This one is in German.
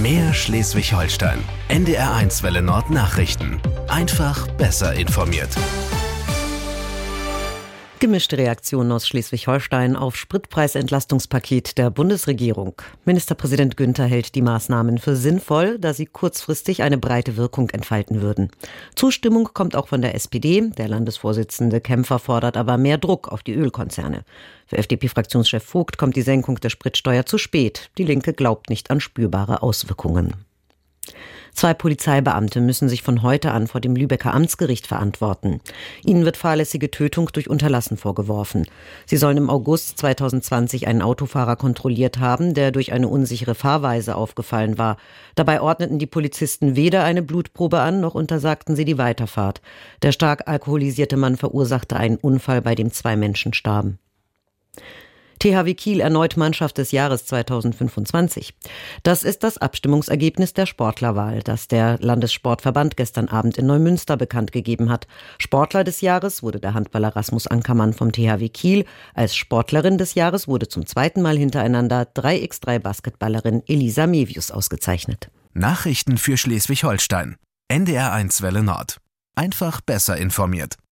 Mehr Schleswig-Holstein. NDR1 Welle Nord Nachrichten. Einfach besser informiert. Gemischte Reaktionen aus Schleswig-Holstein auf Spritpreisentlastungspaket der Bundesregierung. Ministerpräsident Günther hält die Maßnahmen für sinnvoll, da sie kurzfristig eine breite Wirkung entfalten würden. Zustimmung kommt auch von der SPD. Der Landesvorsitzende Kämpfer fordert aber mehr Druck auf die Ölkonzerne. Für FDP-Fraktionschef Vogt kommt die Senkung der Spritsteuer zu spät. Die Linke glaubt nicht an spürbare Auswirkungen. 2 Polizeibeamte müssen sich von heute an vor dem Lübecker Amtsgericht verantworten. Ihnen wird fahrlässige Tötung durch Unterlassen vorgeworfen. Sie sollen im August 2020 einen Autofahrer kontrolliert haben, der durch eine unsichere Fahrweise aufgefallen war. Dabei ordneten die Polizisten weder eine Blutprobe an, noch untersagten sie die Weiterfahrt. Der stark alkoholisierte Mann verursachte einen Unfall, bei dem 2 Menschen starben. THW Kiel erneut Mannschaft des Jahres 2025. Das ist das Abstimmungsergebnis der Sportlerwahl, das der Landessportverband gestern Abend in Neumünster bekannt gegeben hat. Sportler des Jahres wurde der Handballer Rasmus Ankermann vom THW Kiel. Als Sportlerin des Jahres wurde zum 2. Mal hintereinander 3x3-Basketballerin Elisa Mevius ausgezeichnet. Nachrichten für Schleswig-Holstein. NDR1 Welle Nord. Einfach besser informiert.